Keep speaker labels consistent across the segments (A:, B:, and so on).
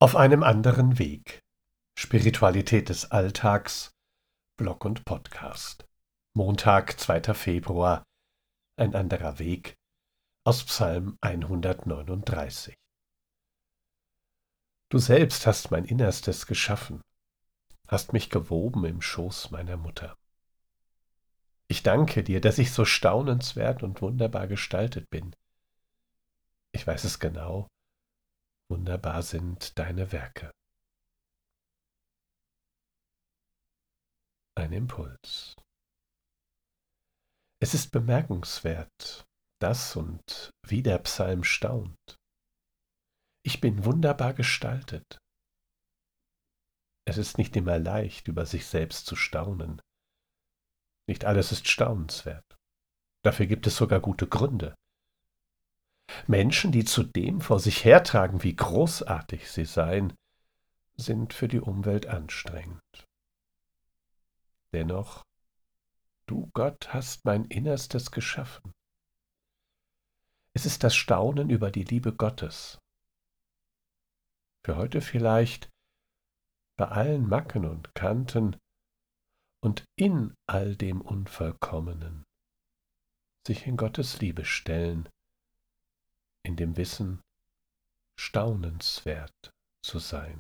A: Auf einem anderen Weg. Spiritualität des Alltags, Blog und Podcast. Montag, 2. Februar. Ein anderer Weg. Aus Psalm 139. Du selbst hast mein Innerstes geschaffen, hast mich gewoben im Schoß meiner Mutter. Ich danke dir, dass ich so staunenswert und wunderbar gestaltet bin. Ich weiß es genau, wunderbar sind deine Werke. Ein Impuls. Es ist bemerkenswert, dass und wie der Psalm staunt. Ich bin wunderbar gestaltet. Es ist nicht immer leicht, über sich selbst zu staunen. Nicht alles ist staunenswert. Dafür gibt es sogar gute Gründe. Menschen, die zudem vor sich hertragen, wie großartig sie seien, sind für die Umwelt anstrengend. Dennoch, du Gott hast mein Innerstes geschaffen. Es ist das Staunen über die Liebe Gottes. Für heute vielleicht bei allen Macken und Kanten und in all dem Unvollkommenen sich in Gottes Liebe stellen, in dem Wissen, staunenswert zu sein.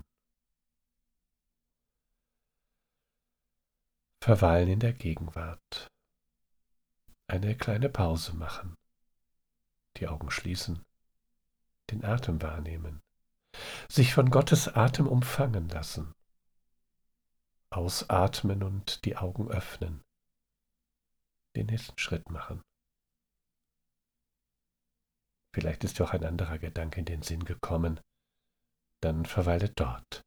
A: Verweilen in der Gegenwart. Eine kleine Pause machen. Die Augen schließen. Den Atem wahrnehmen. Sich von Gottes Atem umfangen lassen. Ausatmen und die Augen öffnen. Den nächsten Schritt machen. Vielleicht ist dir auch ein anderer Gedanke in den Sinn gekommen. Dann verweile dort.